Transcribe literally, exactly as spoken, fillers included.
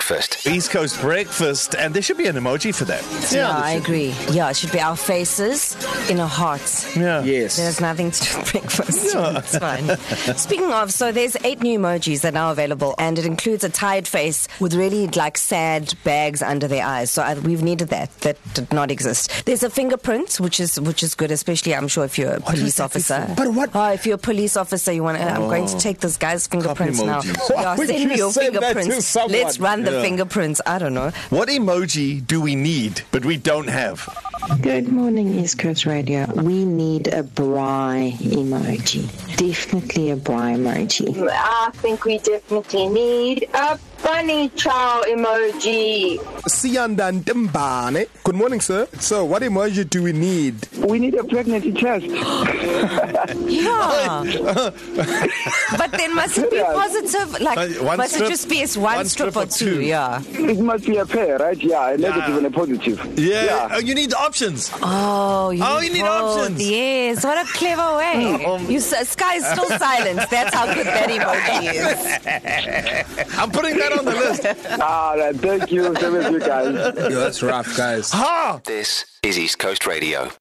breakfast. East Coast breakfast, and there should be an emoji for that. Yeah, I agree. Yeah, it should be our faces in our hearts. Yeah. Yes. There's nothing to do with breakfast. Yeah. It's fine. Speaking of, so there's eight new emojis that are now available, and it includes a tired face with really like sad bags under their eyes. So I, we've needed that. That did not exist. There's a fingerprint, which is which is good, especially I'm sure if you're a police officer. But what? Oh, if you're a police officer, you want to. I'm going to take this guy's fingerprints now. emojis. Why Yeah, would send you me your send that to fingerprints. someone? Let's run the Yeah. fingerprints. I don't know. What emoji do we need, but we don't have? Good morning, East Coast Radio. We need a braai emoji. Definitely a braai emoji. I think we definitely need a funny chow emoji. Siyandan Timbane. Good morning, sir. So, what emoji do we need? We need a pregnancy test. Yeah. But then must it be Yeah. positive? Like, Uh, one must strip- it just be as one, one strip, strip or or two? two. Yeah. It must be a pair, right? Yeah, a negative Yeah. and a positive. Yeah. Yeah. Oh, you need options. Oh, you Oh, need you need both. options. Yes. What a clever way. You s- Sky is still silent. That's how good that emoji is. I'm putting that on the list. Ah, right, thank you. Same as you guys. Yo, that's rough, guys. Ha! This is East Coast Radio.